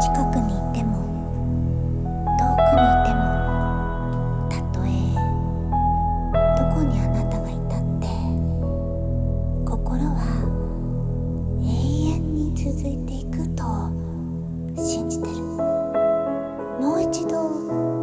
近くにいても遠くにいても、たとえどこにあなたがいたって心は永遠に続いていくと信じてる。もう一度